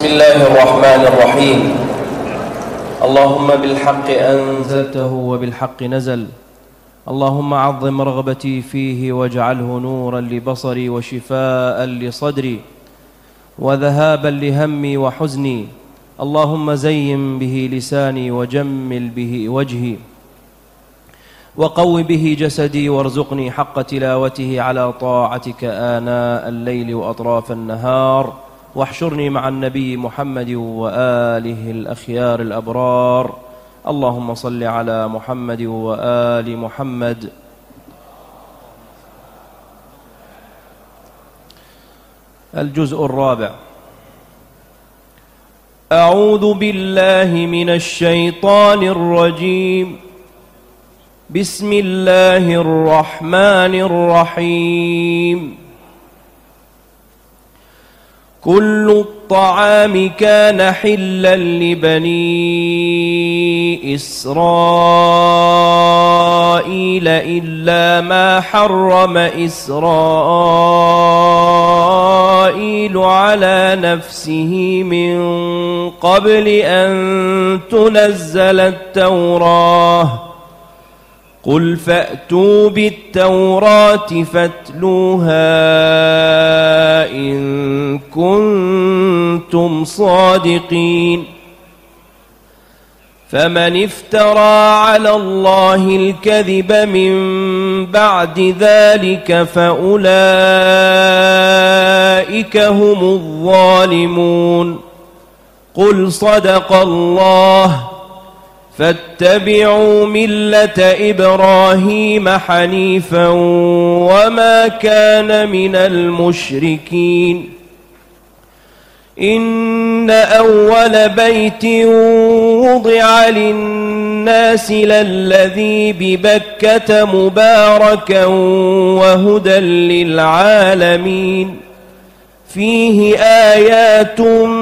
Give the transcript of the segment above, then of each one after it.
بسم الله الرحمن الرحيم. اللهم بالحق أنزلته وبالحق نزل. اللهم عظم رغبتي فيه واجعله نورا لبصري وشفاء لصدري وذهابا لهمي وحزني. اللهم زين به لساني وجمل به وجهي وقو به جسدي وارزقني حق تلاوته على طاعتك آناء الليل وأطراف النهار، واحشرني مع النبي محمد وآله الأخيار الأبرار. اللهم صل على محمد وآل محمد. الجزء الرابع. أعوذ بالله من الشيطان الرجيم. بسم الله الرحمن الرحيم. كل الطعام كان حلا لبني إسرائيل إلا ما حرم إسرائيل على نفسه من قبل أن تنزل التوراة. قل فأتوا بالتوراة فاتلوها إن كنتم صادقين. فمن افترى على الله الكذب من بعد ذلك فأولئك هم الظالمون. قل صدق الله. فاتبعوا ملة إبراهيم حنيفا وما كان من المشركين. إن أول بيت وضع للناس للذي ببكة مباركا وهدى للعالمين. فيه آيات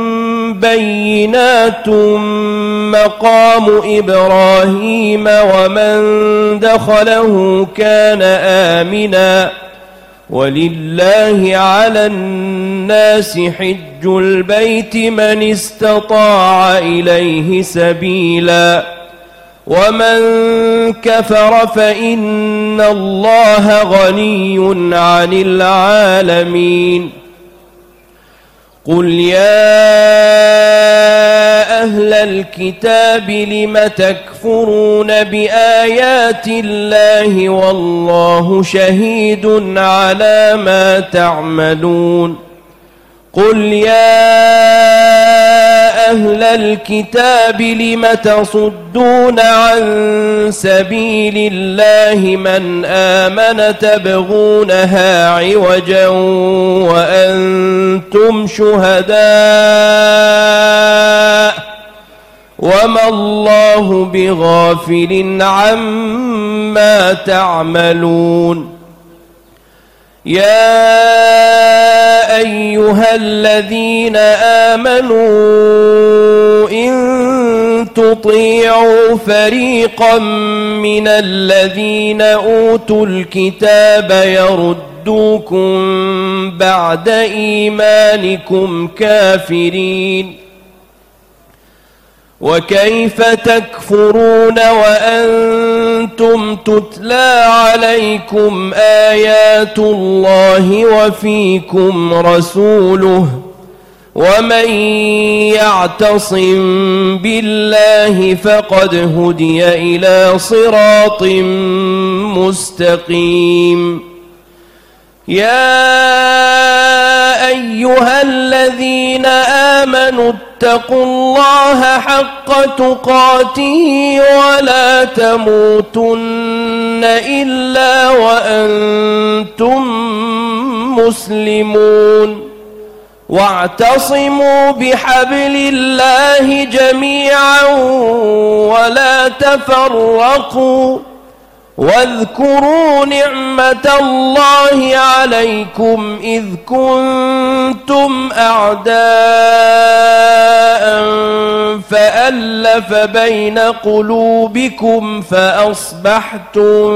بينات مقام إبراهيم ومن دخله كان آمنا. ولله على الناس حج البيت من استطاع إليه سبيلا. ومن كفر فإن الله غني عن العالمين. قل يا أهل الكتاب لم تكفرون بآيات الله والله شهيد على ما تعملون. قل يا أهل الكتاب لم تصدون عن سبيل الله من آمن تبغونها عوجا وأنتم شهداء وما الله بغافل عما تعملون. يا أيها الذين آمنوا إن تطيعوا فريقا من الذين أوتوا الكتاب يردوكم بعد إيمانكم كافرين. وكيف تكفرون وأنتم تتلى عليكم آيات الله وفيكم رسوله. ومن يعتصم بالله فقد هدي إلى صراط مستقيم. يا أيها الذين آمنوا اتقوا الله حق تقاته ولا تموتن إلا وأنتم مسلمون. واعتصموا بحبل الله جميعا ولا تفرقوا. واذكروا نعمة الله عليكم إذ كنتم أعداء فألف بين قلوبكم فأصبحتم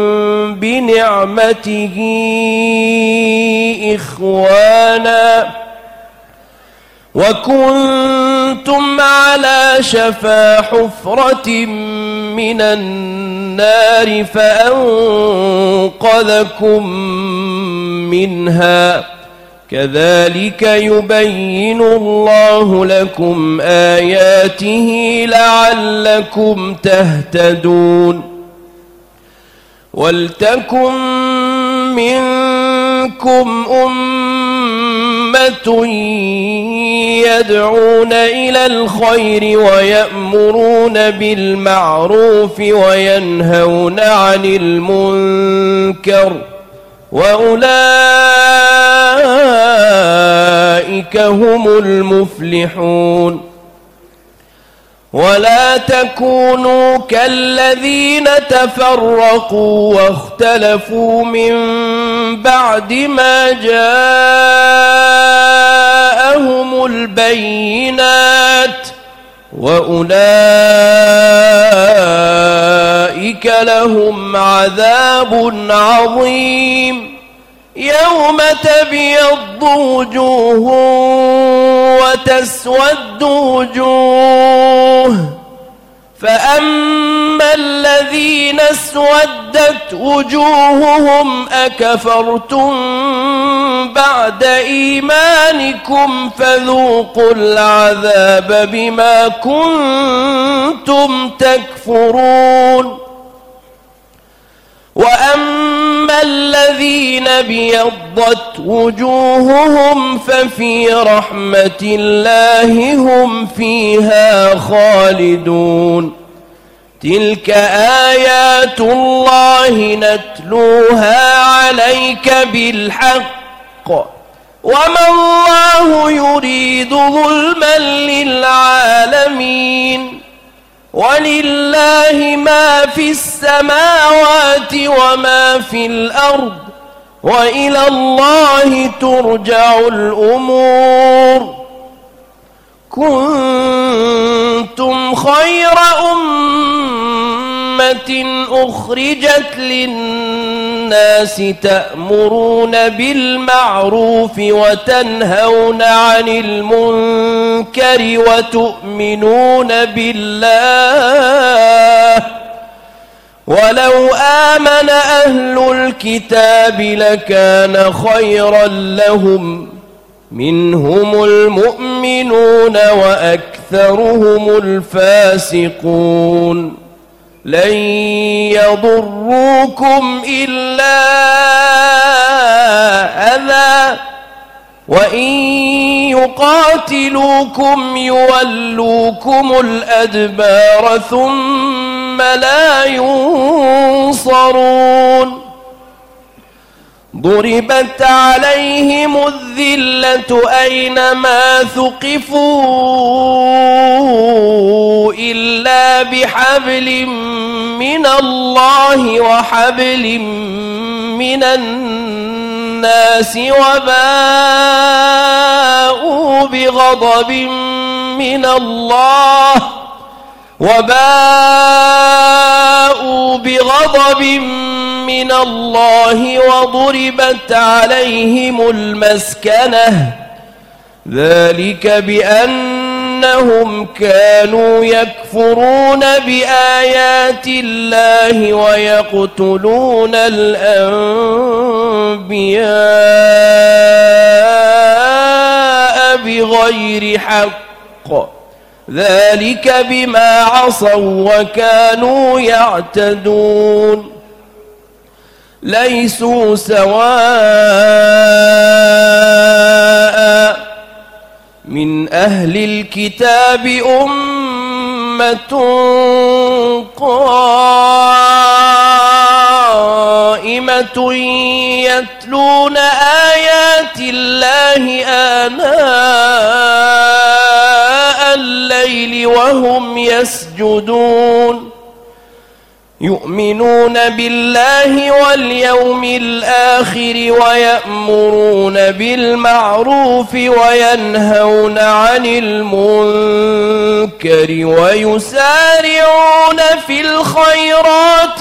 بنعمته إخوانا وكنتم على شفا حفرة من النار فأنقذكم منها كذلك يبين الله لكم آياته لعلكم تهتدون ولتكن منكم أمة يدعون إلى الخير ويأمرون بالمعروف وينهون عن المنكر وأولئك هم المفلحون ولا تكونوا كالذين تفرقوا واختلفوا من بعد ما جاءهم البينات وأولئك لهم عذاب عظيم يوم تبيض وجوه وتسود وجوه فأما الذين اسودت وجوههم أكفرتم بعد إيمانكم فذوقوا العذاب بما كنتم تكفرون وأما الذين ابيضت وجوههم ففي رحمة الله هم فيها خالدون تلك آيات الله نتلوها عليك بالحق وما الله يريد ظلما للعالمين ولله ما في السماوات وما في الأرض وإلى الله ترجع الأمور كنتم خير أمة أخرجت للناس تأمرون بالمعروف وتنهون عن المنكر وتؤمنون بالله ولو آمن أهل الكتاب لكان خيرا لهم منهم المؤمنون وأكثرهم الفاسقون لن يضروكم إلا أذى وإن يقاتلوكم يولوكم الأدبار ثم لا ينصرون ضربت عليهم الذلة أينما ثقفوا إلا بحبل من الله وحبل من الناس وباءوا بغضب من الله وضربت عليهم المسكنة ذلك بأنهم كانوا يكفرون بآيات الله ويقتلون الأنبياء بغير حق ذلك بما عصوا وكانوا يعتدون ليسوا سواء من أهل الكتاب أمة قائمة يتلون آيات الله آناء الليل وهم يسجدون يؤمنون بالله واليوم الآخر ويأمرون بالمعروف وينهون عن المنكر ويسارعون في الخيرات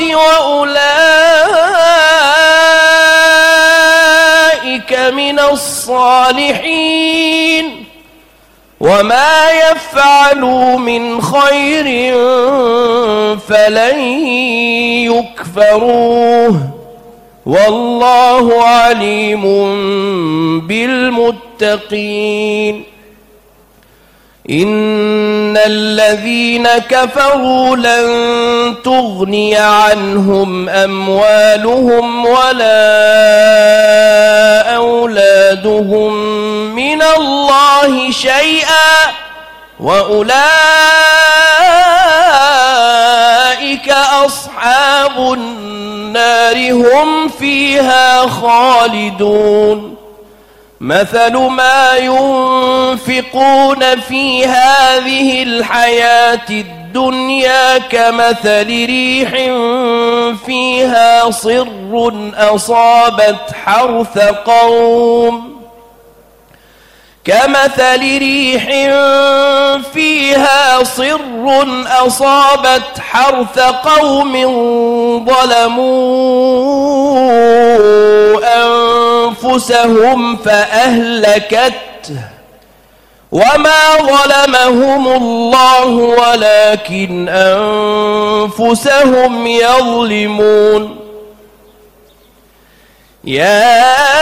وأولئك من الصالحين وما يفعلوا من خير فلن يكفروه والله عليم بالمتقين. إن الذين كفروا لن تغني عنهم أموالهم ولا أولادهم من الله شيئا وأولئك أصحاب النار هم فيها خالدون. مثل ما ينفقون في هذه الحياة الدنيا كمثل ريح فيها صر أصابت حرث قوم ظلموا أنفسهم فأهلكته وما ظلمهم الله ولكن أنفسهم يظلمون. يا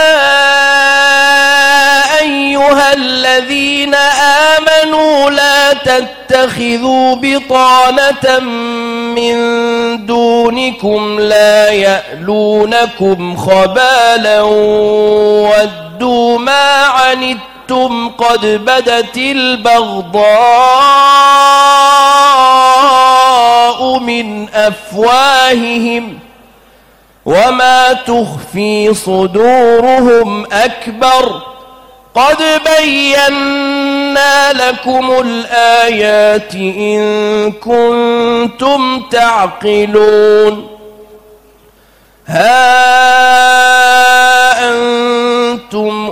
أيها الذين آمنوا لا تتخذوا بطانة من دونكم لا يألونكم خبالا ودوا ما عنتم قد بدت البغضاء من أفواههم وما تخفي صدورهم أكبر قد بينا لكم الآيات إن كنتم تعقلون. ها أنتم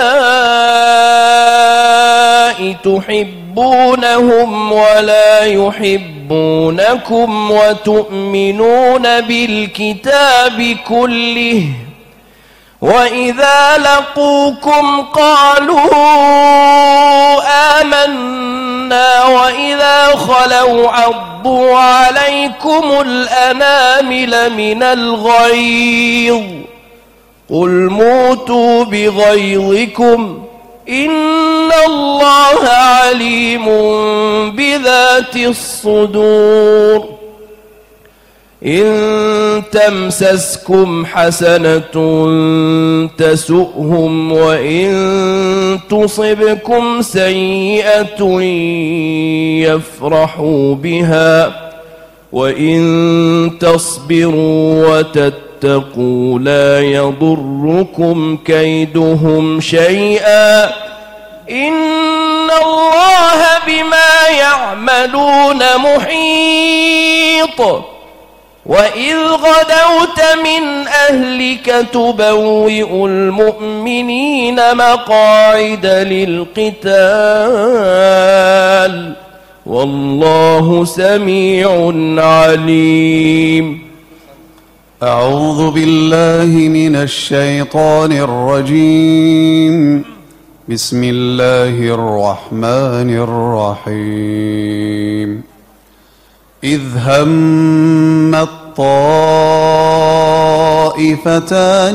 أولئك تحبونهم ولا يحبونكم وتؤمنون بالكتاب كله وإذا لقوكم قالوا آمنا وإذا خلوا عضوا عليكم الأنامل من الغيظ قل موتوا بغيظكم إن الله عليم بذات الصدور. إن تمسسكم حسنة تسؤهم وإن تصبكم سيئة يفرحوا بها وإن تصبروا وتتقوا لا يضركم كيدهم شيئا إن الله بما يعملون محيط. وإذ غدوت من أهلك تبوئ المؤمنين مقاعد للقتال والله سميع عليم. أعوذ بالله من الشيطان الرجيم. بسم الله الرحمن الرحيم. إذ هم الطائفتان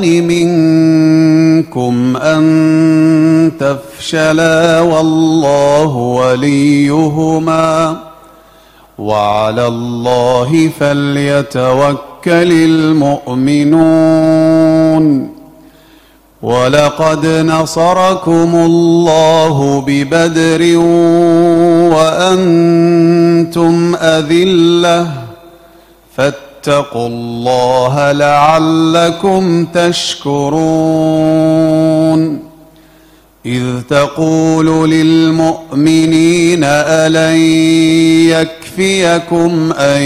منكم أن تفشلا والله وليهما وعلى الله فليتوكل المؤمنون. ولقد نصركم الله ببدر وأنتم أذلة فاتقوا الله لعلكم تشكرون. إذ تقول للمؤمنين ألن يكفيكم أن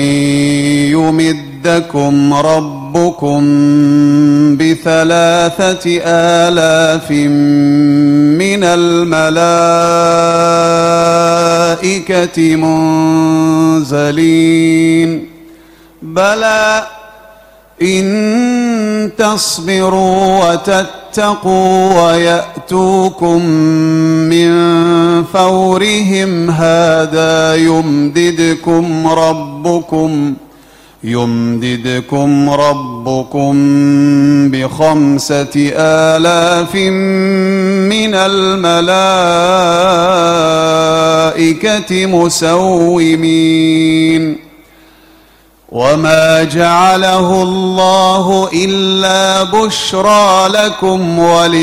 يمدكم ربكم ب3,000 من الملائكة منزلين بلى إن تصبروا يتقوا ويأتوكم من فورهم هذا يمددكم ربكم ب5,000 من الملائكة مسومين وما جعله الله إلا بشرى لكم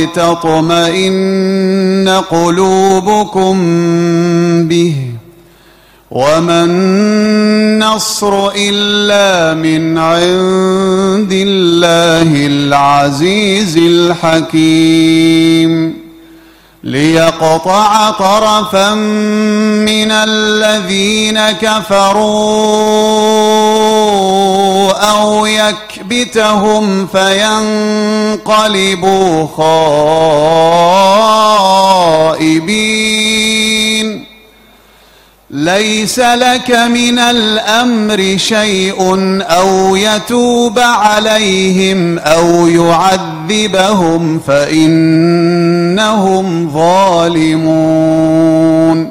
ولتطمئن قلوبكم به وما النصر إلا من عند الله العزيز الحكيم ليقطع طرفا من الذين كفروا أو يكبتهم فينقلبوا خائبين ليس لك من الأمر شيء أو يتوب عليهم أو يعذبهم فإنهم ظالمون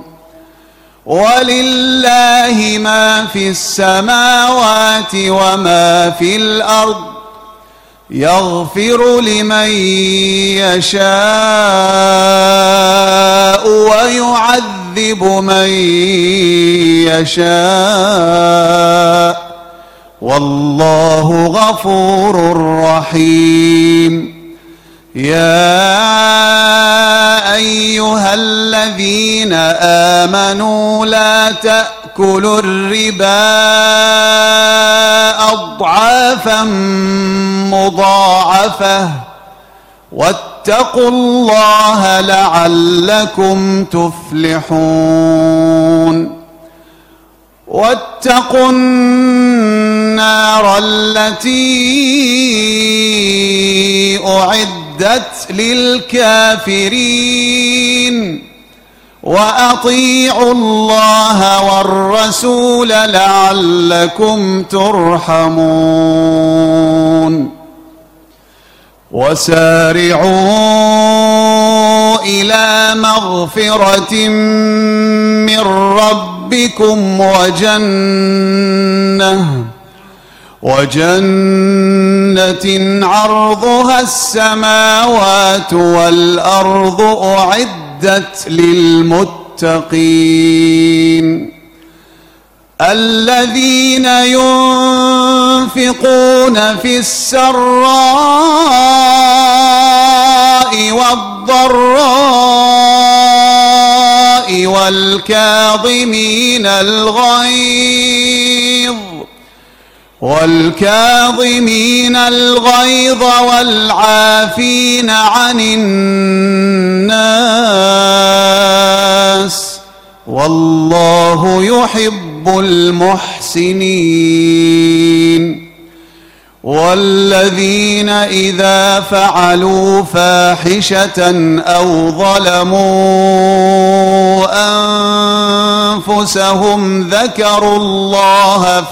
ولله ما في السماوات وما في الأرض يغفر لمن يشاء ويعذب من يشاء والله غفور رحيم يا أيها الذين آمنوا لا تأكلوا الربا أضعافا مضاعفة واتقوا الله لعلكم تفلحون واتقوا النار التي أعدت للكافرين وأطيعوا الله والرسول لعلكم ترحمون وسارعوا إلى مغفرة من ربكم وجنة عرضها السماوات والأرض أعدت للمتقين الذين ينفقون في السراء والضراء والكاظمين الغيظ والعافين عن الناس والله يحب المحسنين والذين إذا فعلوا فاحشة أو ظلموا أنفسهم ذكروا الله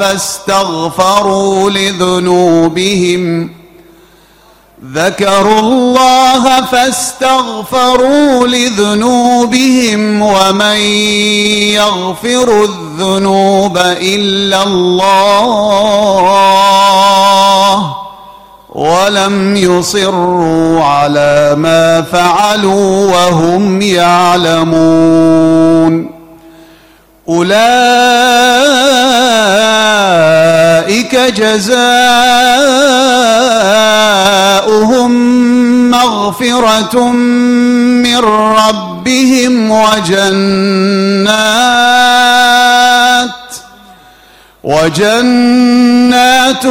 فاستغفروا لذنوبهم ومن يغفر الذنوب إلا الله ولم يصروا على ما فعلوا وهم يعلمون أولئك جزاؤهم مغفرة من ربهم وجنات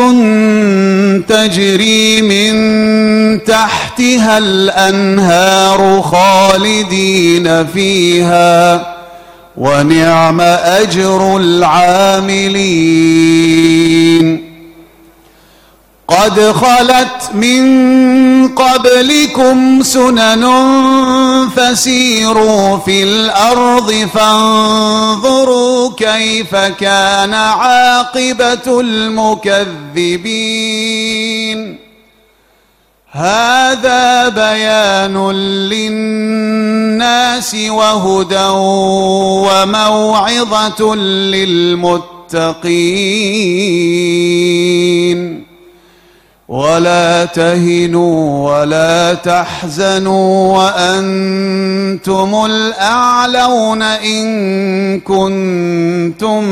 تجري من تحتها الأنهار خالدين فيها ونعم أجر العاملين قد خلت من قبلكم سنن فسيروا في الأرض فانظروا كيف كان عاقبة المكذبين هذا بيان للناس وهدى وموعظة للمتقين ولا تهنوا ولا تحزنوا وأنتم الأعلون إن كنتم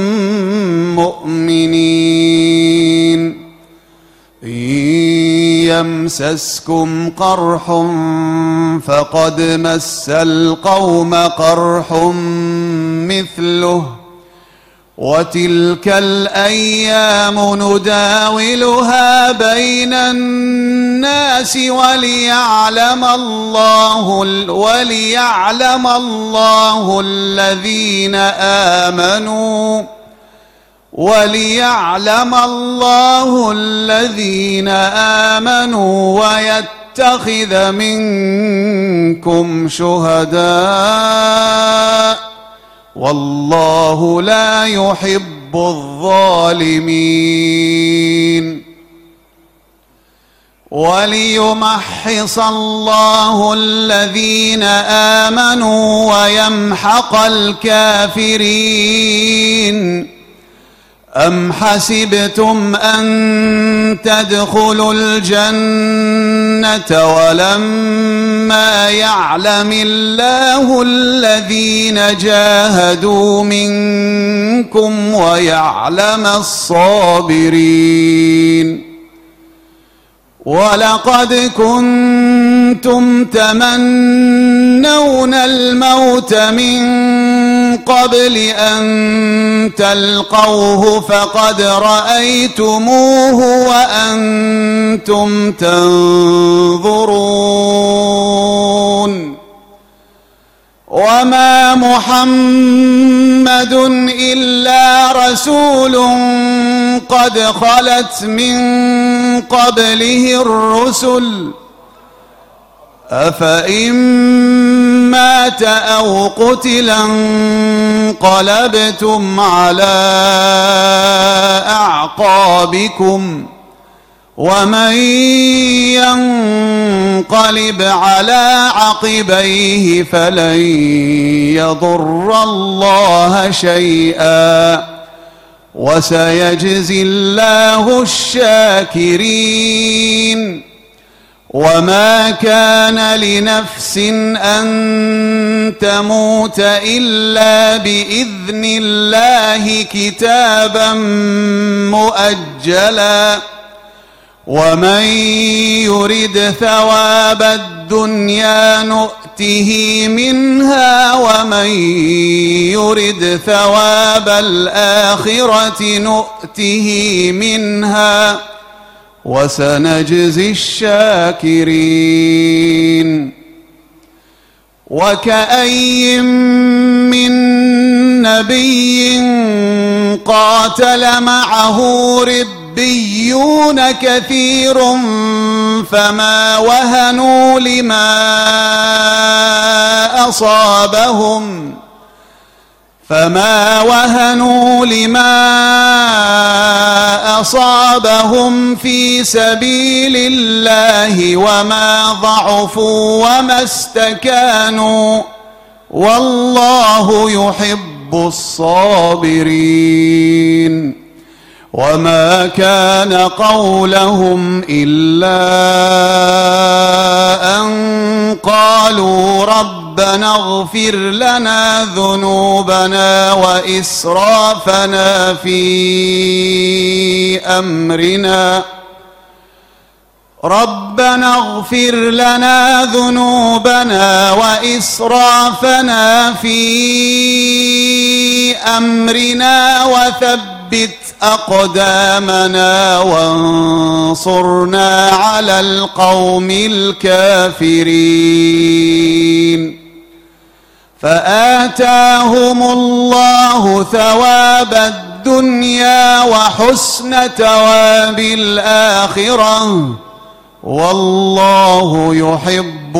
مؤمنين إن يمسسكم قرح فقد مس القوم قرح مثله وتلك الأيام نداولها بين الناس وليعلم الله الذين آمنوا ويتخذ منكم شهداء والله لا يحب الظالمين وليمحص الله الذين آمنوا ويمحق الكافرين أم حسبتم أن تدخلوا الجنة ولما يعلم الله الذين جاهدوا منكم ويعلم الصابرين ولقد كنتم تمنون الموت من قبل أن تلقوه فقد رأيتموه وأنتم تنظرون وما محمد إلا رسول قد خلت من قبله الرسل أفإن مات أو قتل انقلبتم على أعقابكم ومن ينقلب على عقبيه فلن يضر الله شيئا وسيجزي الله الشاكرين وما كان لنفس أن تموت إلا بإذن الله كتابا مؤجلا ومن يرد ثواب الدنيا نؤته منها ومن يرد ثواب الآخرة نؤته منها وسنجزي الشاكرين وكأي من نبي قاتل معه ربيون كثير فما وهنوا لما أصابهم في سبيل الله وما ضعفوا وما استكانوا والله يحب الصابرين وما كان قولهم إلا أن قالوا ربنا اغفر لنا ذنوبنا وإسرافنا في أمرنا وثبت أقدامنا وانصرنا على القوم الكافرين فآتاهم الله ثواب الدنيا وحسن ثواب الآخرة والله يحب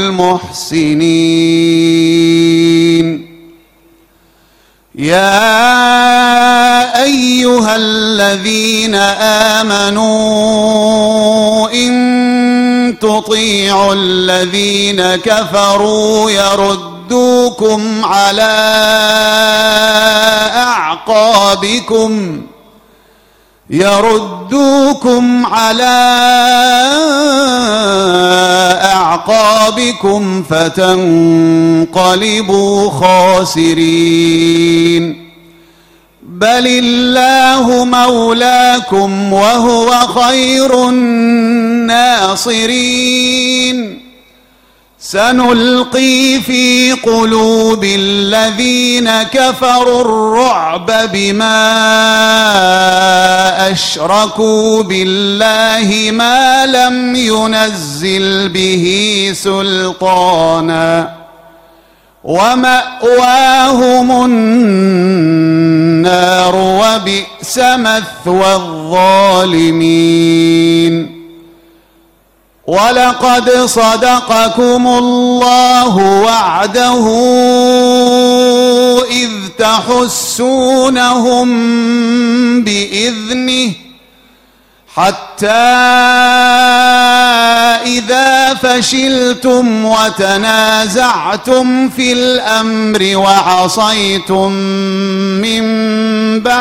المحسنين يا أيها الذين آمنوا إن تطيعوا الذين كفروا يردوكم على أعقابكم فتنقلبوا خاسرين. بل الله مولاكم وهو خير الناصرين. سنلقي في قلوب الذين كفروا الرعب بما أشركوا بالله ما لم ينزل به سلطانا ومأواهم النار وبئس مثوى الظالمين. ولقد صدقكم الله وعده إذ تحسونهم بإذنه حتى إذا فشلتم وتنازعتم في الأمر وعصيتم من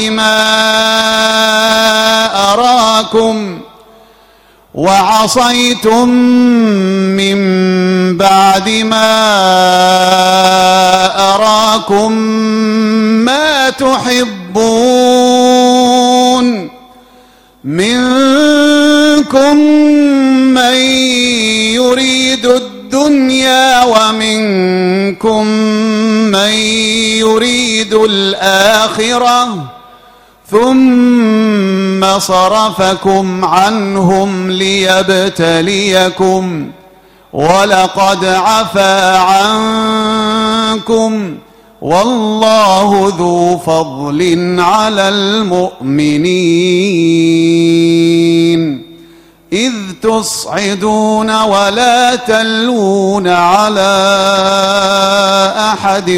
بعد ما أراكم ما تحبون منكم من يريد الدنيا ومنكم من يريد الآخرة ثم صرفكم عنهم ليبتليكم ولقد عفا عنكم والله ذو فضل على المؤمنين. إذ تصعدون ولا تلوون على أحد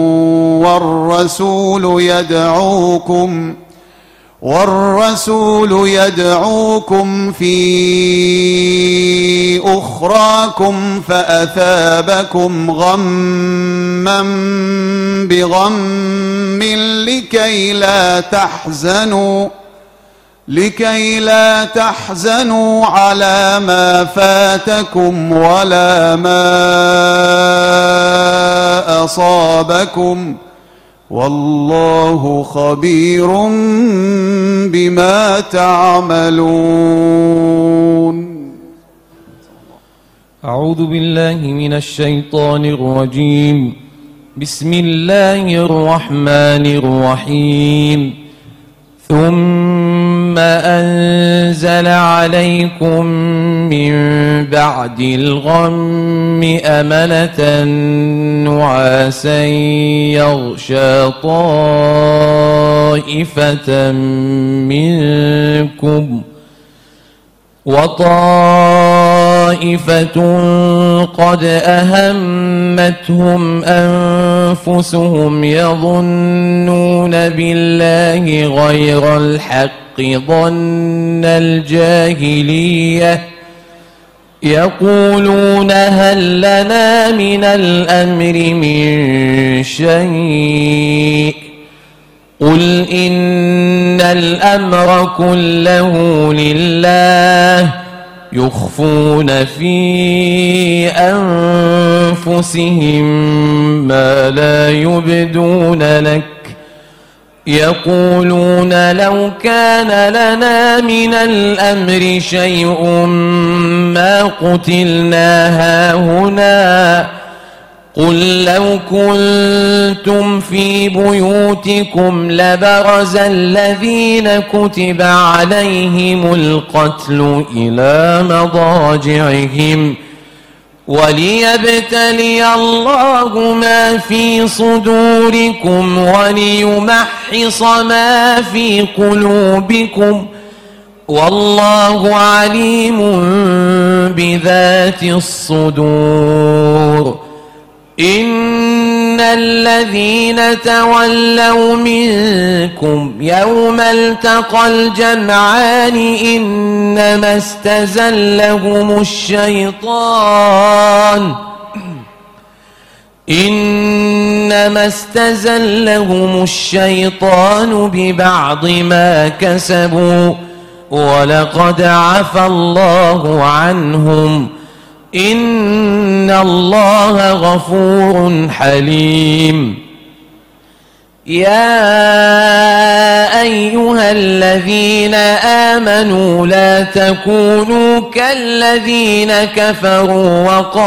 والرسول يدعوكم في أخراكم فأثابكم غما بغم لكي لا تحزنوا على ما فاتكم ولا ما أصابكم والله خبير بما تعملون. أعوذ بالله من الشيطان الرجيم. بسم الله الرحمن الرحيم. ثم أنزل عليكم من بعد الغم أمنة نعاسا يغشى طائفة منكم وطائفة قد أهمتهم أنفسهم يظنون بالله غير الحق ظن الجاهلية يقولون هل لنا من الأمر من شيء قل إن الأمر كله لله يخفون في أنفسهم ما لا يبدون لك يقولون لو كان لنا من الأمر شيء ما قتلنا هاهنا قل لو كنتم في بيوتكم لبرز الذين كتب عليهم القتل إلى مضاجعهم وليبتلي الله ما في صدوركم وليمحص ما في قلوبكم والله عليم بذات الصدور. إن الذين تولوا منكم يوم التقى الجمعان إنما استزلهم الشيطان ببعض ما كسبوا ولقد عفى الله عنهم إن الله غفور حليم. يا أيها الذين آمنوا لا تكونوا كالذين كفروا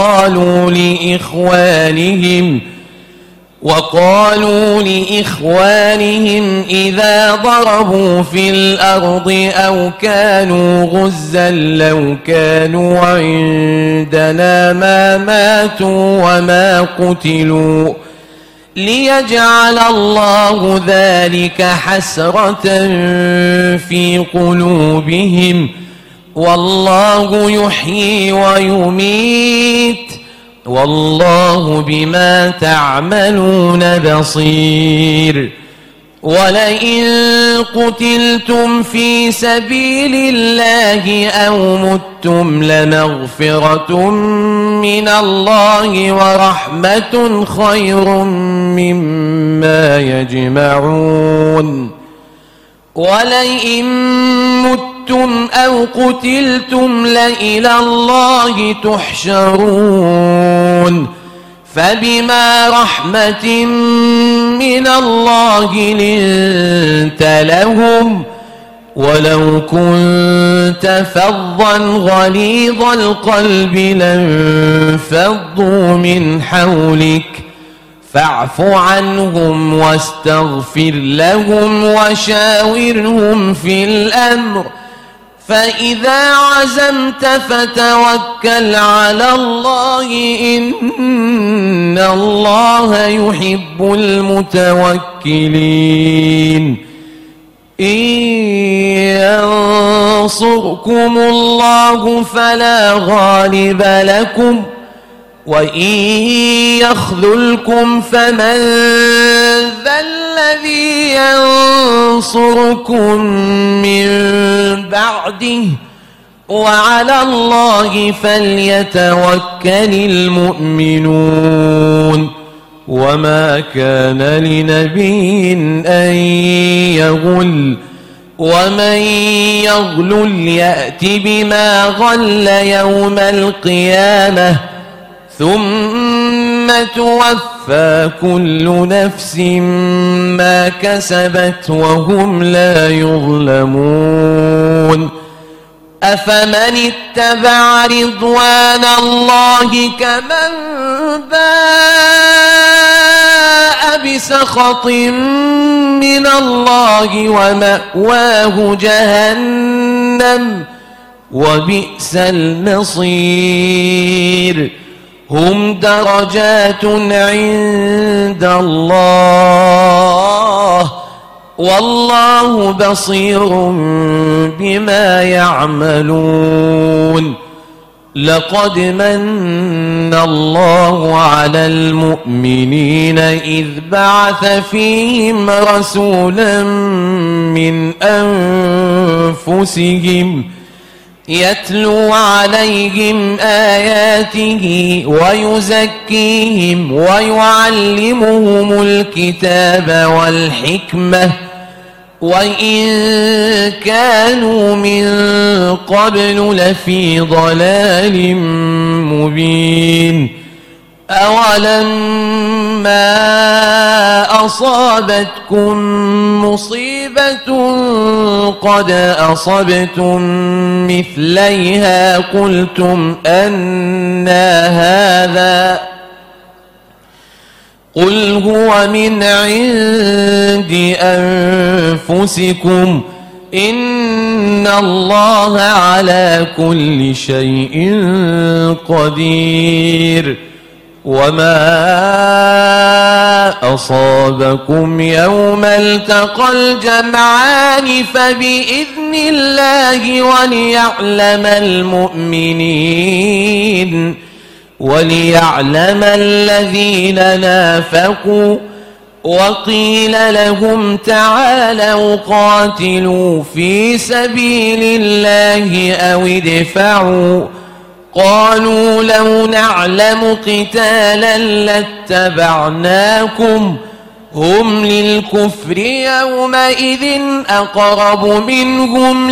وقالوا لإخوانهم إذا ضربوا في الأرض أو كانوا غزا لو كانوا عندنا ما ماتوا وما قتلوا ليجعل الله ذلك حسرة في قلوبهم والله يحيي ويميت والله بما تعملون بصير. ولئن قتلتم في سبيل الله أو متم لمغفرة من الله ورحمة خير مما يجمعون. ولئن متم أو قتلتم لإلى الله تحشرون. فبما رحمة من الله لنت لهم ولو كنت فظا غليظ القلب لانفضوا من حولك فاعف عنهم واستغفر لهم وشاورهم في الأمر فإذا عزمت فتوكل على الله إن الله يحب المتوكلين. إن ينصركم الله فلا غالب لكم وإن يخذلكم فمن ذا الذي ينصركم من بعده وعلى الله فليتوكل المؤمنون. وما كان لنبي أن يغل ومن يغلل يأت بما غل يوم القيامة ثم توفى كل نفس ما كسبت وهم لا يظلمون. أفمن اتبع رضوان الله كمن باء بسخط من الله ومأواه جهنم وبئس المصير. هم درجات عند الله والله بصير بما يعملون. لقد من الله على المؤمنين إذ بعث فيهم رسولا من أنفسهم يتلو عليهم آياته ويزكيهم ويعلمهم الكتاب والحكمة وإن كانوا من قبل لفي ضلال مبين. أولما أصابتكم مصيبة قد أصبتم مثليها قلتم أنى هذا قل هو من عند أنفسكم إن الله على كل شيء قدير. وما أصابكم يوم التقى الجمعان فبإذن الله وليعلم المؤمنين. وليعلم الذين نافقوا وقيل لهم تعالوا قاتلوا في سبيل الله أو ادفعوا قالوا لو نعلم قتالا لاتبعناكم هم للكفر يومئذ أقرب منهم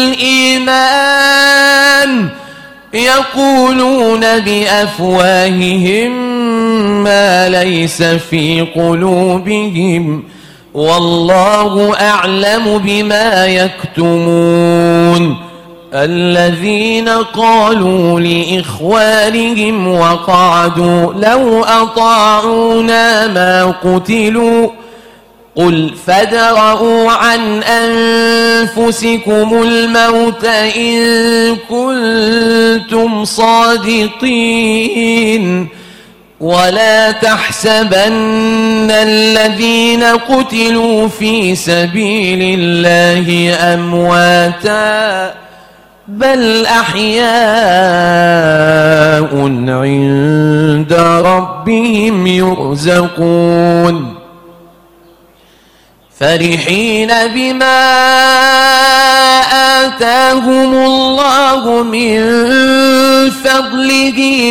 للإيمان يقولون بأفواههم ما ليس في قلوبهم والله أعلم بما يكتمون الذين قالوا لإخوانهم وقعدوا لو أطاعونا ما قتلوا قل فادرءوا عن أنفسكم الموت إن كنتم صادقين ولا تحسبن الذين قتلوا في سبيل الله أمواتا بل أحياء عند ربهم يرزقون فرحين بما آتاهم الله من فضله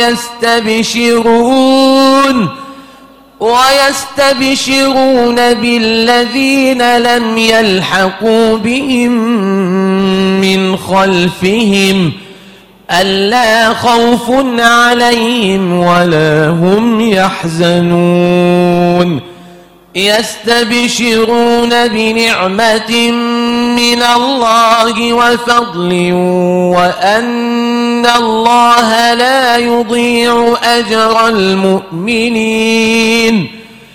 ويستبشرون بالذين لم يلحقوا بهم من خلفهم ألا خوف عليهم ولا هم يحزنون يستبشرون بنعمة من الله وفضل وأن الله لا يضيع أجر المؤمنين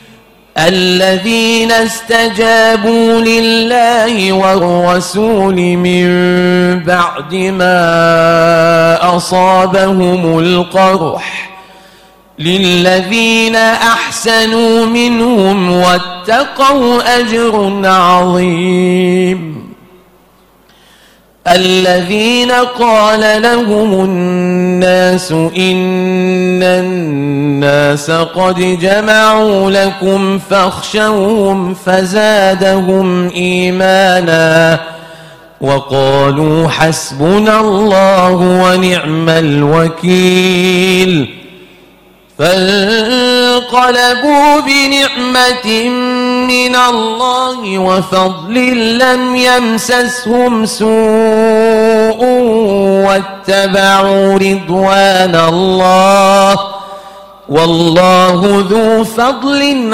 الذين استجابوا لله والرسول من بعد ما أصابهم القرح للذين أحسنوا منهم واتقوا أجر عظيم الذين قال لهم الناس إن الناس قد جمعوا لكم فاخشوهم فزادهم إيمانا وقالوا حسبنا الله ونعم الوكيل فانقلبوا بنعمة من الله وفضل لم يمسسهم سوء واتبعوا رضوان الله والله ذو فضل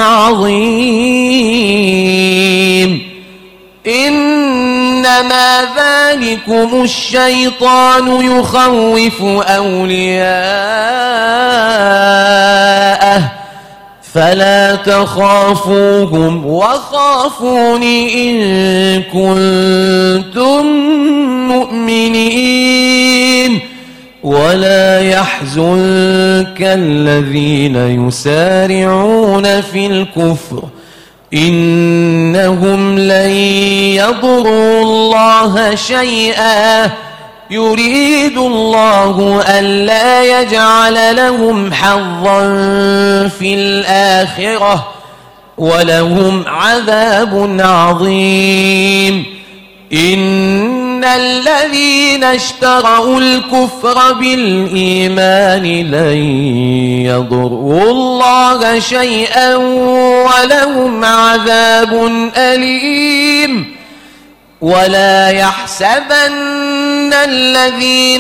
عظيم إنما ذلكم الشيطان يخوف أولياءه فلا تخافوهم وخافون إن كنتم مؤمنين ولا يحزنك الذين يسارعون في الكفر إنهم لن يضروا الله شيئا يريد الله ألا يجعل لهم حظا في الآخرة ولهم عذاب عظيم إن الذين اشتروا الكفر بالإيمان لن يضروا الله شيئا ولهم عذاب أليم ولا يحسبن الذين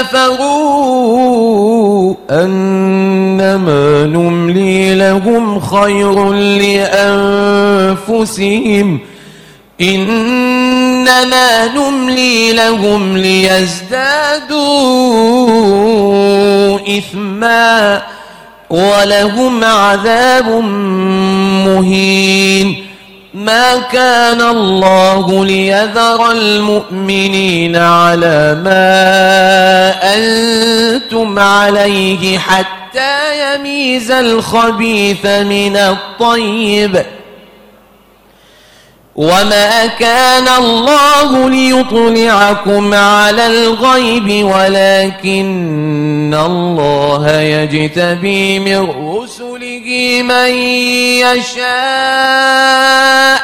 كفروا أنما نملي لهم خير لأنفسهم إنما نملي لهم ليزدادوا إثما ولهم عذاب مهين ما كان الله ليذر المؤمنين على ما أنتم عليه حتى يميز الخبيث من الطيب وما كان الله ليطلعكم على الغيب ولكن الله يجتبي من رسله من يشاء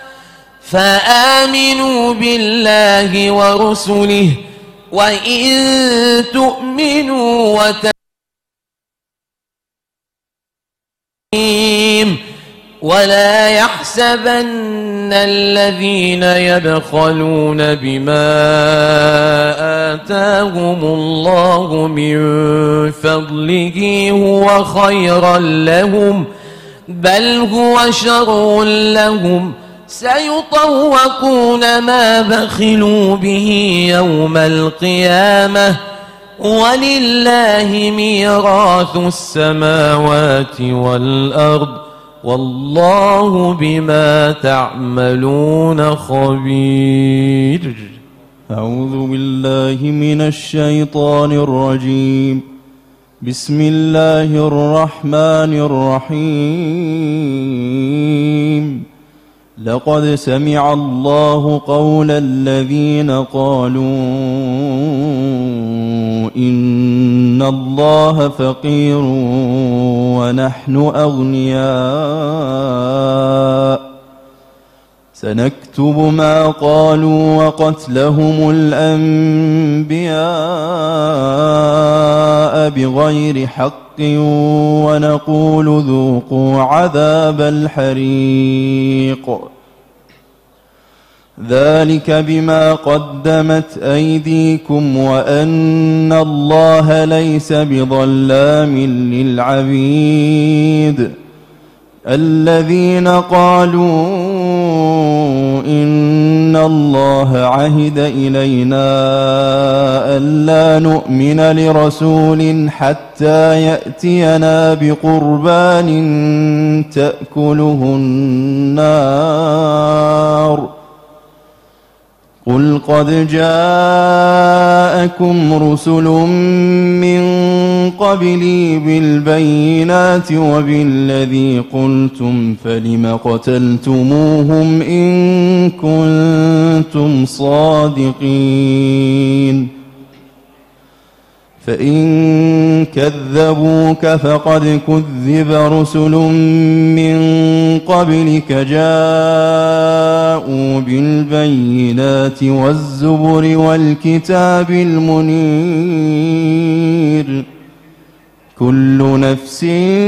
فآمنوا بالله ورسله وإن تؤمنوا ولا يحسبن الذين يبخلون بما آتاهم الله من فضله هو خيرا لهم بل هو شر لهم سيطوقون ما بخلوا به يوم القيامة ولله ميراث السماوات والأرض والله بما تعملون خبير. أعوذ بالله من الشيطان الرجيم. بسم الله الرحمن الرحيم. لقد سمع الله قول الذين قالوا إن الله فقير ونحن أغنياء سنكتب ما قالوا وقتلهم الأنبياء بغير حق ونقول ذوقوا عذاب الحريق ذلك بما قدمت أيديكم وأن الله ليس بظلام للعبيد. الذين قالوا إن الله عهد إلينا ألا نؤمن لرسول حتى يأتينا بقربان تأكله النار قل قد جاءكم رسل من قبلي بالبينات وبالذي قلتم فلم قتلتموهم إن كنتم صادقين فإن كذبوك فقد كذب رسل من قبلك جاءوا بالبينات والزبر والكتاب المنير كل نفس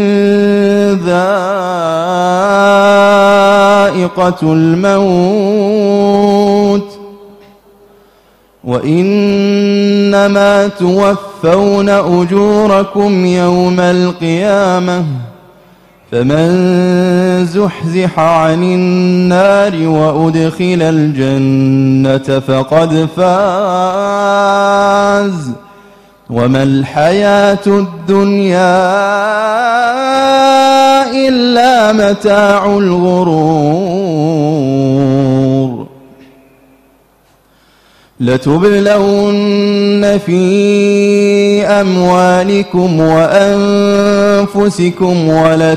ذائقة الموت وإنما توفون أجوركم يوم القيامة فمن زحزح عن النار وأدخل الجنة فقد فاز وما الحياة الدنيا إلا متاع الغرور. لتبلون في أموالكم وأنفسكم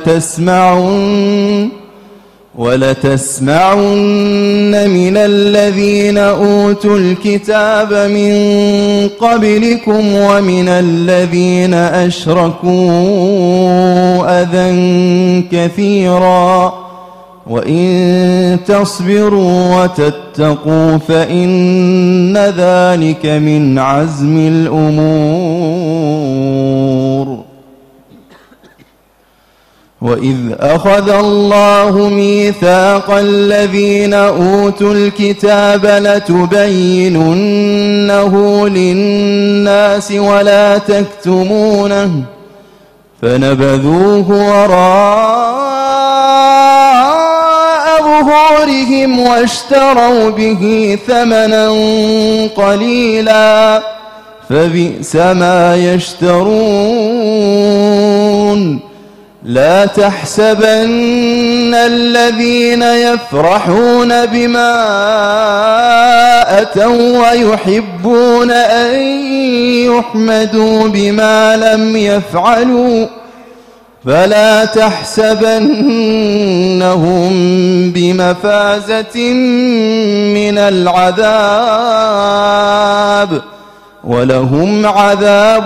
ولتسمعن من الذين أوتوا الكتاب من قبلكم ومن الذين أشركوا أذى كثيرا وإن تصبروا وتتقوا فإن ذلك من عزم الأمور. وإذ أخذ الله ميثاق الذين أوتوا الكتاب لتبيننه للناس ولا تكتمونه فنبذوه وراء ظهورهم واشتروا به ثمنا قليلا فبئس ما يشترون. لا تحسبن الذين يفرحون بما أتوا ويحبون أن يحمدوا بما لم يفعلوا فلا تحسبنهم بمفازة من العذاب ولهم عذاب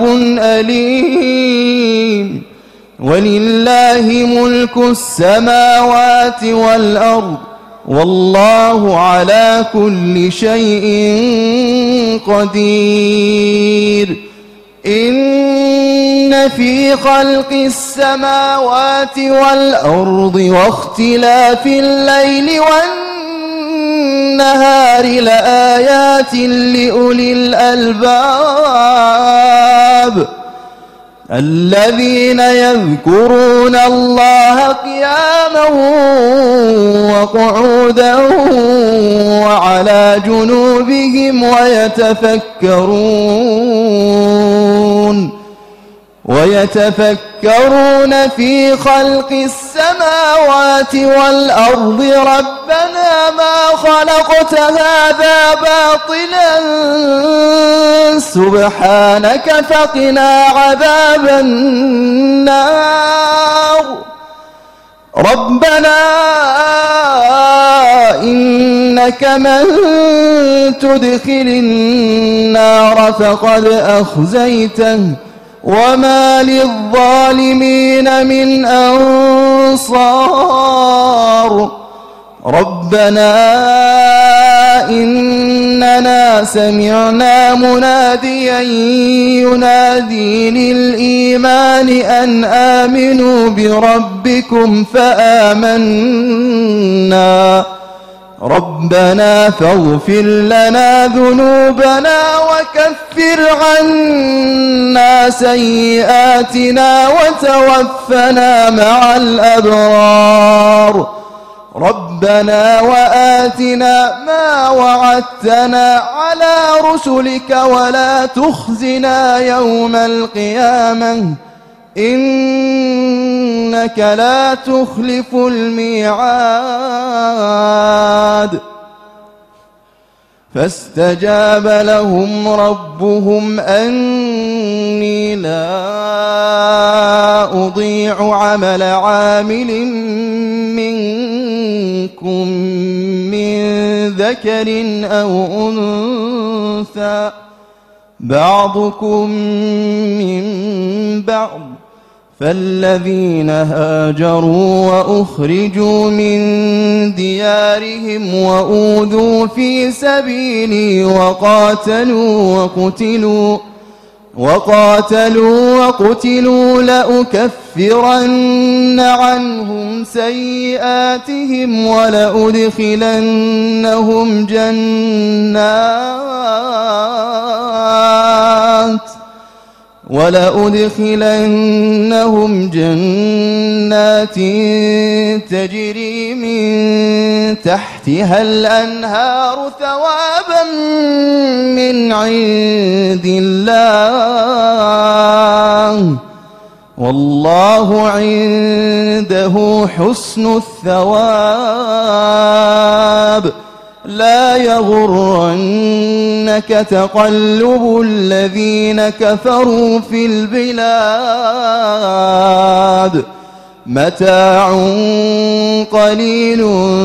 أليم. ولله ملك السماوات والأرض والله على كل شيء قدير. إن في خلق السماوات والأرض واختلاف الليل والنهار لآيات لأولي الألباب الذين يذكرون الله قياما وقعودا وعلى جنوبهم ويتفكرون في خلق السماوات والأرض ربنا ما خلقت هذا باطلا سبحانك فقنا عذاب النار. ربنا إنك من تدخل النار فقد أخزيته وما للظالمين من أنصار. ربنا إننا سمعنا مناديا ينادي للإيمان أن آمنوا بربكم فآمنا. ربنا فاغفر لنا ذنوبنا وكفر عنا سيئاتنا وتوفنا مع الأبرار. ربنا وآتنا ما وعدتنا على رسلك ولا تخزنا يوم القيامة إنك لا تخلف الميعاد. فاستجاب لهم ربهم أني لا أضيع عمل عامل منكم من ذكر أو أنثى بعضكم من بعض. فالذين هاجروا وأخرجوا من ديارهم وأوذوا في سبيلي وقاتلوا لأكفرن عنهم سيئاتهم ولأدخلنهم جنات تجري من تحتها الأنهار ثوابا من عند الله والله عنده حسن الثواب. لا يغرنك تقلب الذين كفروا في البلاد متاع قليل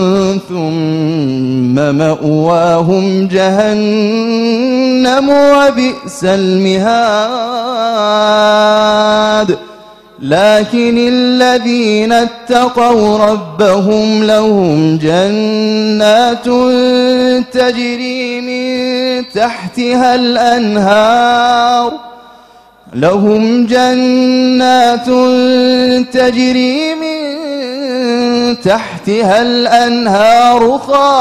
ثم مأواهم جهنم وبئس المهاد. لكن الذين اتقوا ربهم لهم جنات تجري من تحتها الأنهار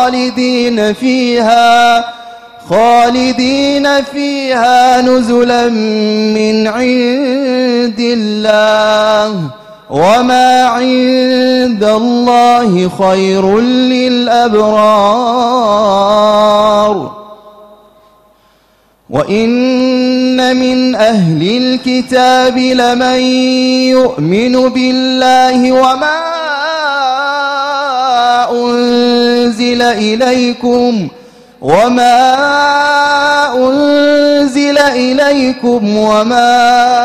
خالدين فيها نزلا من عند الله وما عند الله خير للأبرار. وإن من أهل الكتاب لمن يؤمن بالله وما أنزل إليكم وما أنزل إليكم وما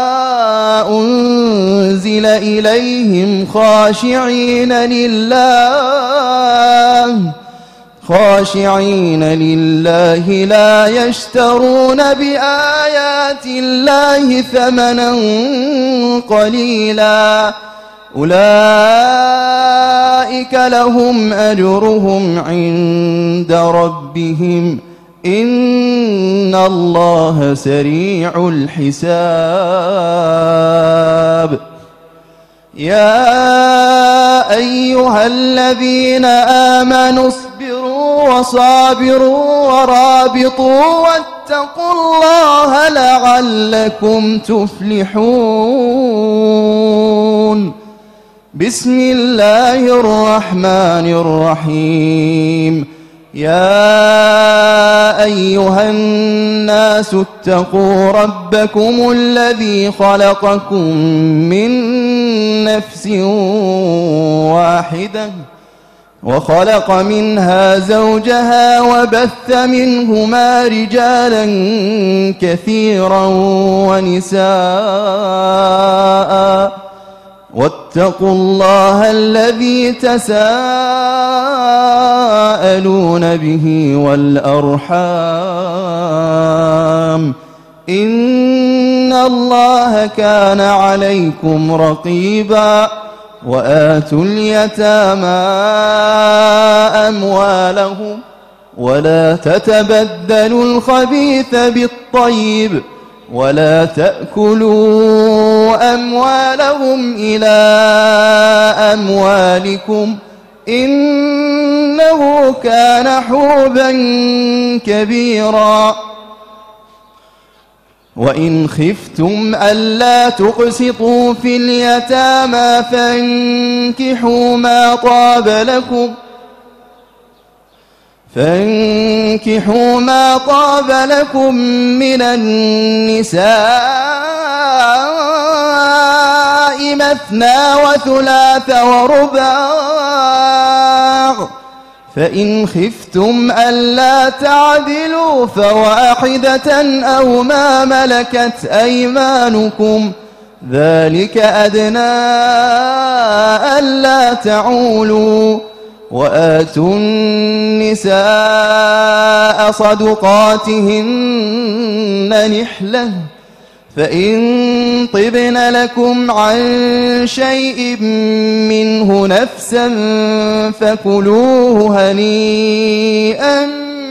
أنزل إليهم خاشعين لله لا يشترون بآيات الله ثمنا قليلا أولئك لهم أجرهم عند ربهم إن الله سريع الحساب يا أيها الذين آمنوا اصبروا وصابروا ورابطوا واتقوا الله لعلكم تفلحون بسم الله الرحمن الرحيم يا أيها الناس اتقوا ربكم الذي خلقكم من نفس واحدة وخلق منها زوجها وبث منهما رجالا كثيرا ونساء واتقوا الله الذي تساءلون به والأرحام إن الله كان عليكم رقيبا وآتوا اليتامى أموالهم ولا تتبدلوا الخبيث بالطيب ولا تأكلوا أموالهم إلى أموالكم إنه كان حوبا كبيرا وإن خفتم ألا تقسطوا في اليتامى فانكحوا ما طاب لكم من النساء مثنى وثلاث ورباع فإن خفتم ألا تعدلوا فواحدة أو ما ملكت أيمانكم ذلك أدنى ألا تعولوا وآتوا النساء صدقاتهن نحلة فإن طبن لكم عن شيء منه نفسا فكلوه هنيئا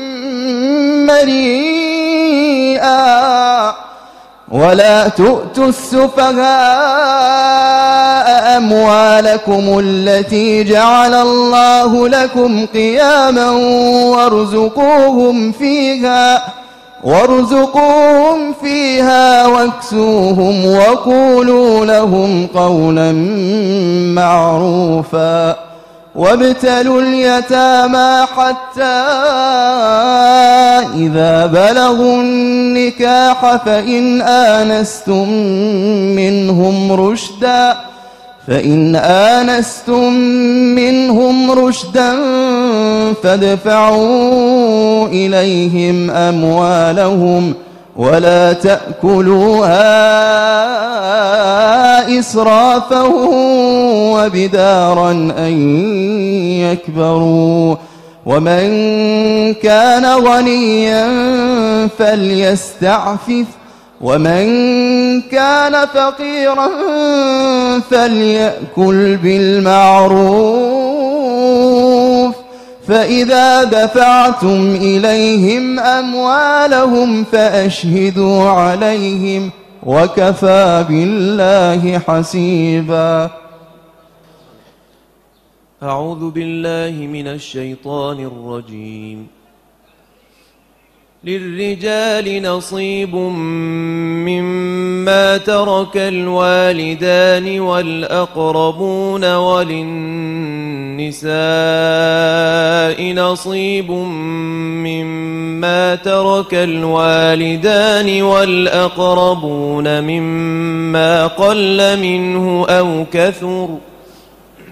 مريئا ولا تؤتوا السفهاء أموالكم التي جعل الله لكم قياما وارزقوهم فيها واكسوهم وقولوا لهم قولا معروفا وابتلوا اليتامى حتى إذا بلغوا النكاح فإن آنستم منهم رشدا فادفعوا إليهم أموالهم ولا تأكلوها إسرافا وبدارا أن يكبروا ومن كان غنيا فليستعفف ومن كان فقيرا فليأكل بالمعروف فإذا دفعتم إليهم أموالهم فأشهدوا عليهم وكفى بالله حسيبا. أعوذ بالله من الشيطان الرجيم. للرجال نصيب مما ترك الوالدان والأقربون وللنساء نصيب مما ترك الوالدان والأقربون مما قل منه أو كثر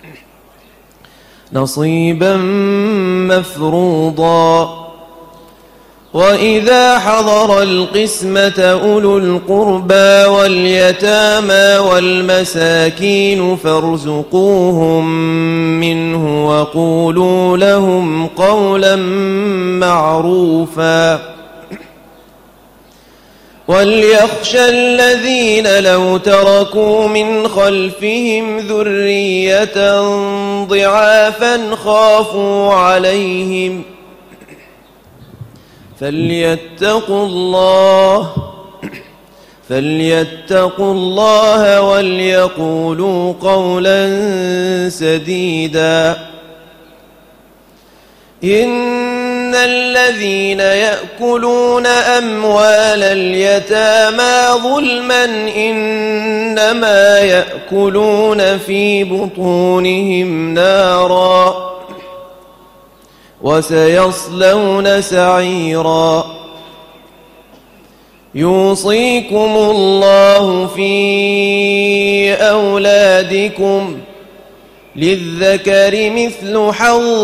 نصيبا مفروضا. وإذا حضر القسمة أولو القربى واليتامى والمساكين فارزقوهم منه وقولوا لهم قولا معروفا وليخشى الذين لو تركوا من خلفهم ذرية ضعافا خافوا عليهم فليتقوا الله وليقولوا قولا سديدا إن الذين يأكلون أموال اليتامى ظلما إنما يأكلون في بطونهم نارا وسيصلون سعيرا يوصيكم الله في أولادكم للذكر مثل حظ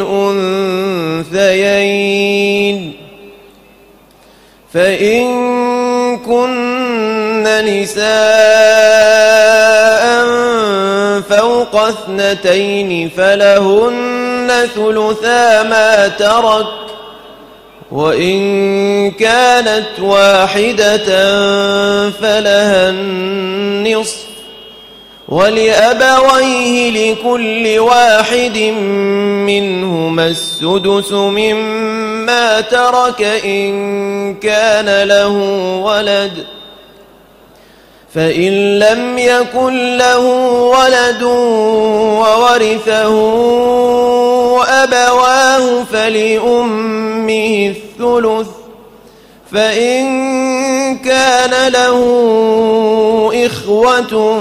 الأنثيين فإن كن نساء فوق 2 فلهن ثلثا ما ترك وإن كانت واحدة فلها النصف ولأبويه لكل واحد منهما السدس مما ترك إن كان له ولد فإن لم يكن له ولد وورثه أبواه فلأمه الثلث فإن كان له إخوة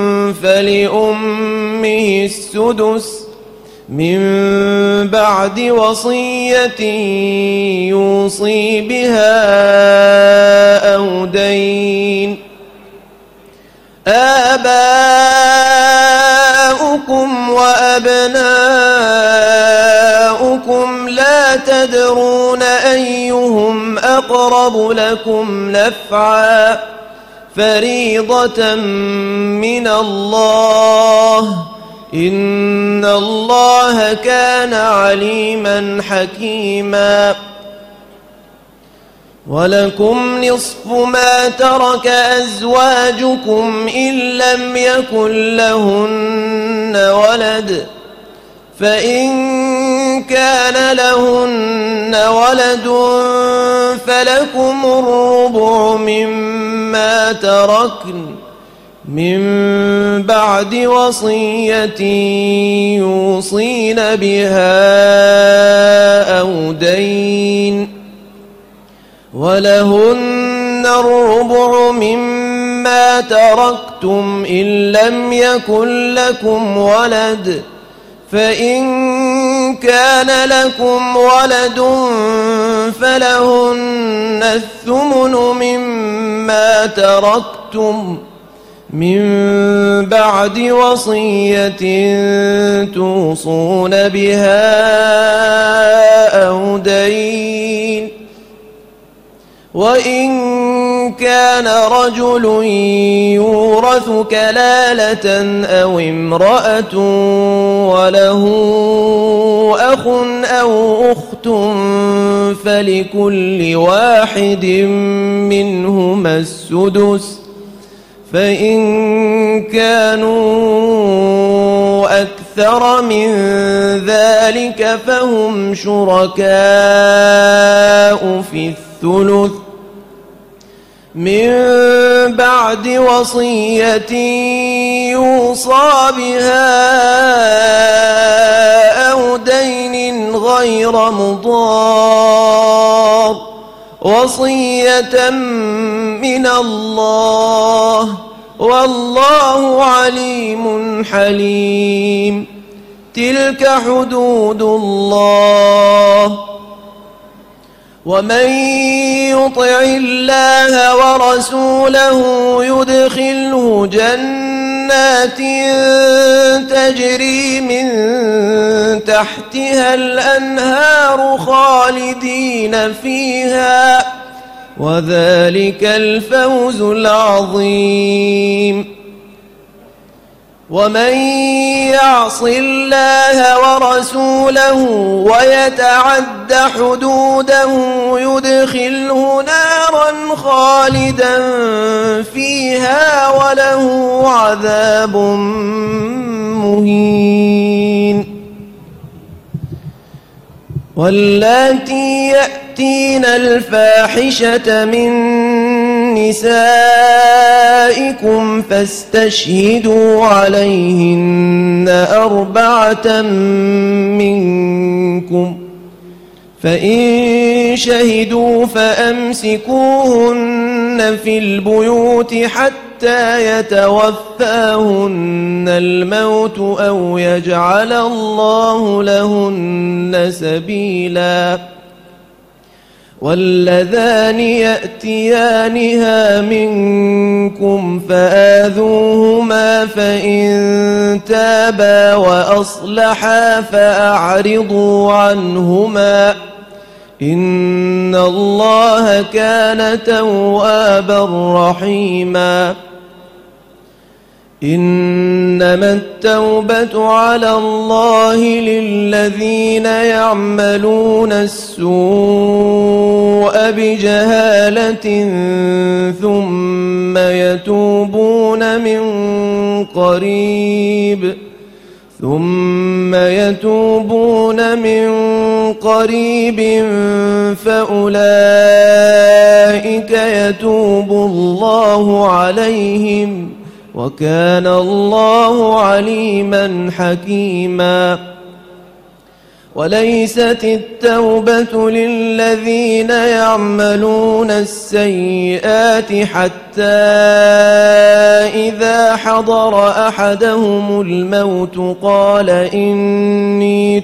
فلأمه السدس من بعد وصية يوصي بها أو دين آباؤكم وأبناؤكم لا تدرون أيهم أقرب لكم نفعا فريضة من الله إن الله كان عليما حكيما ولكم نصف ما ترك أزواجكم إن لم يكن لهن ولد فإن كان لهن ولد فلكم الربع مما تركن من بعد وصية يوصين بها أو دين ولهن الربع مما تركتم إن لم يكن لكم ولد فإن كان لكم ولد فلهن الثمن مما تركتم من بعد وصية توصون بها أو دين وإن كان رجل يورث كلالة أو امرأة وله أخ أو أخت فلكل واحد منهما السدس فإن كانوا أكثر من ذلك فهم شركاء في الثلث من بعد وصية يوصى بها أو دين غير مضار وصية من الله والله عليم حليم تلك حدود الله ومن يطع الله ورسوله يدخله جنات تجري من تحت تحتها الأنهار خالدين فيها، وذلك الفوز العظيم. ومن يعص الله ورسوله ويتعد حدوده يدخله نارا خالدا فيها وله عذاب مهين. واللاتي يأتين الفاحشة من نسائكم فاستشهدوا عليهن 4 منكم، فإن شهدوا فأمسكوهن في البيوت حتى يتوفاهن الموت أو يجعل الله لهن سبيلا. واللذان يأتيانها منكم فآذوهما، فإن تابا وأصلحا فأعرضوا عنهما، إن الله كان توابا رحيما. إنما التوبة على الله للذين يعملون السوء بجهالة ثم يتوبون من قريب فأولئك يتوب الله عليهم، وكان الله عليما حكيما. وليست التوبة للذين يعملون السيئات حتى إذا حضر أحدهم الموت قال إني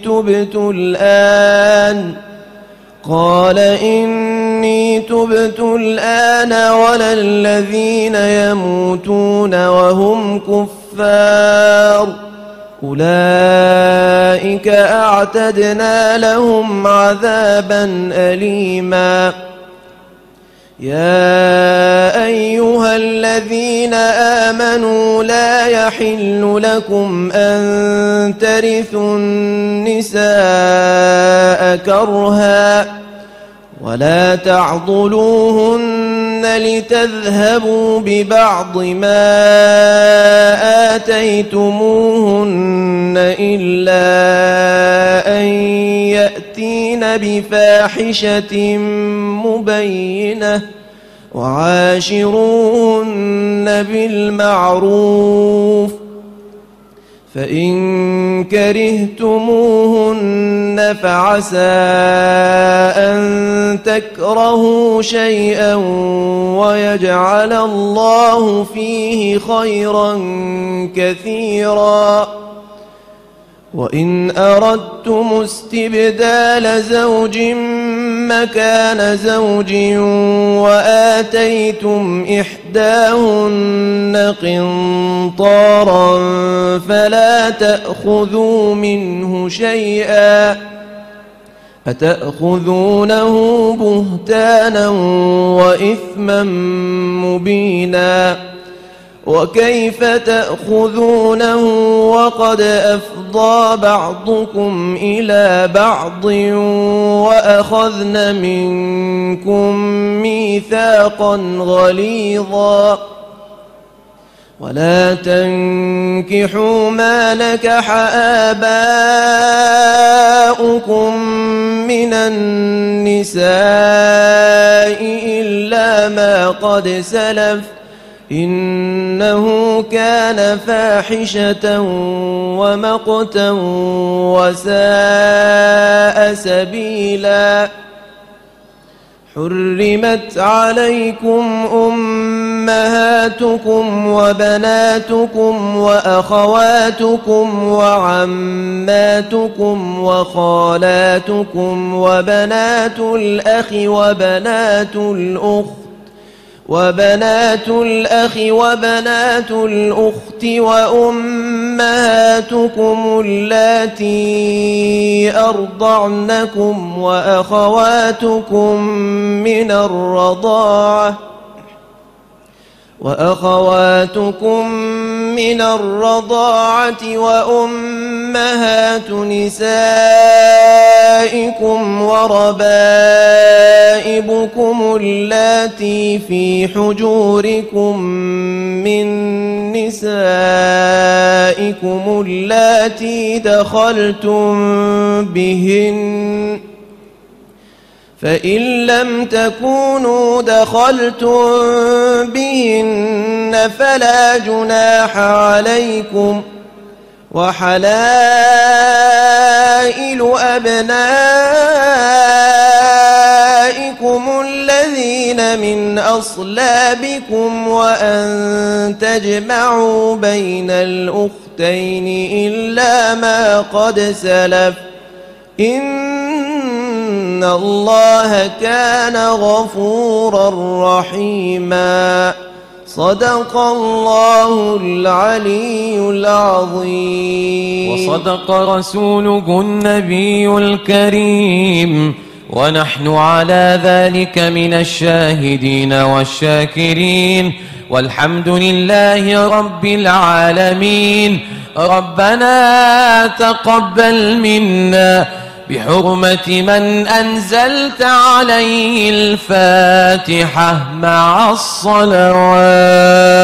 تبت الآن ولا الذين يموتون وهم كفار، أولئك أعتدنا لهم عذابا أليما. يا أيها الذين آمنوا لا يحل لكم أن ترثوا النساء كرها ولا تعضلوهن لتذهبوا ببعض ما آتيتموهن إلا أن يأتين بفاحشة مبينة، وعاشروهن بالمعروف، فإن كرهتموهن فعسى أن تكرهوا شيئا ويجعل الله فيه خيرا كثيرا. وإن أردتم استبدال زوج مكان زوج وآتيتم إحداهن قنطارا فلا تأخذوا منه شيئا، أتأخذونه بهتانا وإثما مبينا. وكيف تأخذونه وقد أفضى بعضكم إلى بعض وأخذن منكم ميثاقا غليظا. ولا تنكحوا ما نكح آباؤكم من النساء إلا ما قد سلف، إنه كان فاحشة ومقتا وساء سبيلا. حرمت عليكم أمهاتكم وبناتكم وأخواتكم وعماتكم وخالاتكم وبنات الأخ وبنات الأخت وبنات الأخ وبنات الأخت وأمهاتكم اللاتي أرضعنكم وأخواتكم من الرضاعة وأمهات نسائكم وربائبكم اللاتي في حجوركم من نسائكم اللاتي دخلتم بهن فإن لم تكونوا دخلتم بهن فلا جناح عليكم وحلائل أبنائكم الذين من أصلابكم وأن تجمعوا بين الأختين إلا ما قد سلف إن الله كان غفورا رحيما صدق الله العلي العظيم وصدق رسوله النبي الكريم ونحن على ذلك من الشاهدين والشاكرين والحمد لله رب العالمين. ربنا تقبل منا بحرمة من أنزلت عليه الفاتحة مع الصلوات.